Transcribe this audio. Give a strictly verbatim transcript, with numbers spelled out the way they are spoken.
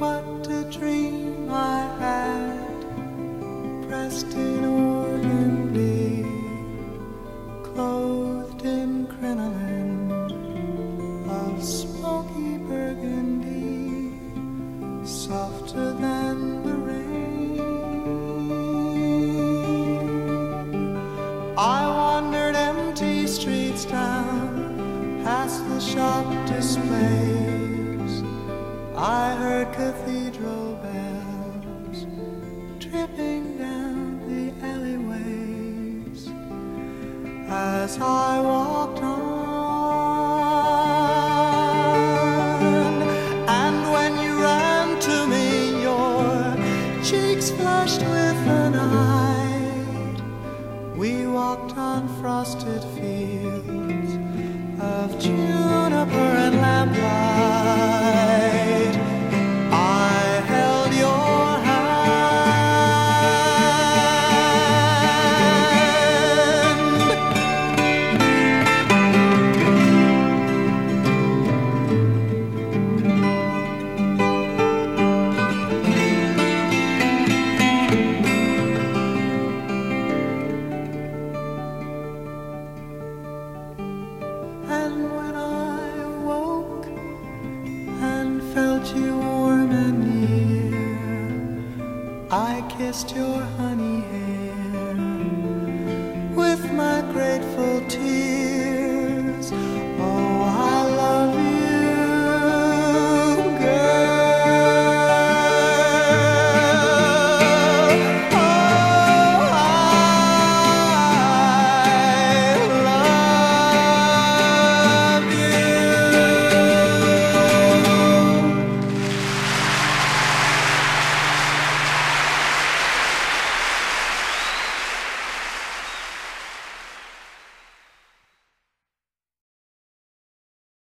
What a dream I had, pressed in organdy, clothed in crinoline of smoky burgundy, softer than the rain. I wandered empty streets down, past the shop displays. I heard cathedral bells dripping down the alleyways as I walked on. And when you ran to me, your cheeks flushed with the night. We walked on frosted fields of juniper and lamplight. And when I awoke and felt you warm and near, I kissed your honey hair.